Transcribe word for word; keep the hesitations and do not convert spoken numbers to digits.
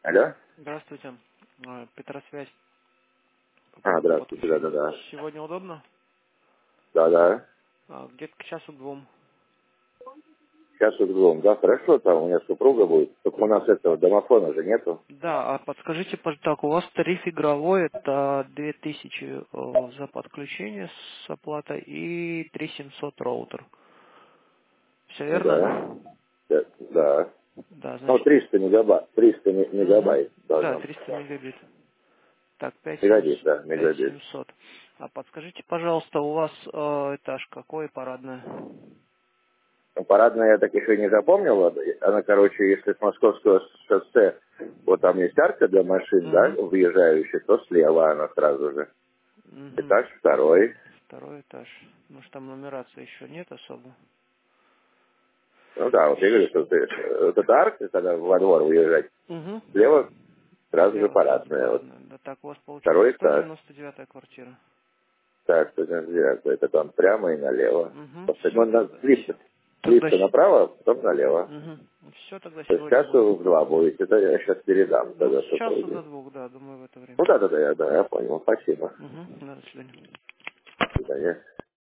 Алло? Здравствуйте. Э, Петросвязь. По А, поводу здравствуйте, подключения. да-да-да. Сегодня удобно? Да-да. А, Где-то к часу-двум. Сейчас вот двум. Да, хорошо, там у меня супруга будет. Только у нас этого домофона же нету. Да, а подскажите, пож- так, у вас тариф игровой, это две тысячи э, за подключение с оплатой и три тысячи семьсот роутер. Все Ну да. верно? Да. да. Да, Ну, значит, триста мегабайт. триста ме- мгм. мегабайт Да, должно быть. триста мегабит. Так, пять Мегабит, да, тысяч мегабит. семьсот. А подскажите, пожалуйста, у вас э, этаж какой, парадная? Ну, парадная я так еще не запомнил. Она, короче, если с Московского шоссе, вот там есть арка для машин, да, Угу. выезжающих, то слева она сразу же. Угу. Этаж второй. Второй этаж. Может, там нумерации еще нет особо? Ну да, вот я говорю, что ты, э, вот эта арка, когда во двор выезжать, Угу. слева сразу же Слева сразу парадная. Вот парадная. Да так, у вас получается второй сто этаж. девяносто девятая квартира. Так, сто девяносто девятый, это там прямо и налево. Угу. После, ну, Все на, тогда. лифта, Тогда. лифта направо, потом налево. Угу. Все тогда То есть сегодня часу буду. в два будет. Это я сейчас передам Ну, тогда с часу до супруге. двух, да, думаю, в это время. Ну да, да, да, я, да, я понял. Спасибо. Угу. Да, до свидания. До свидания.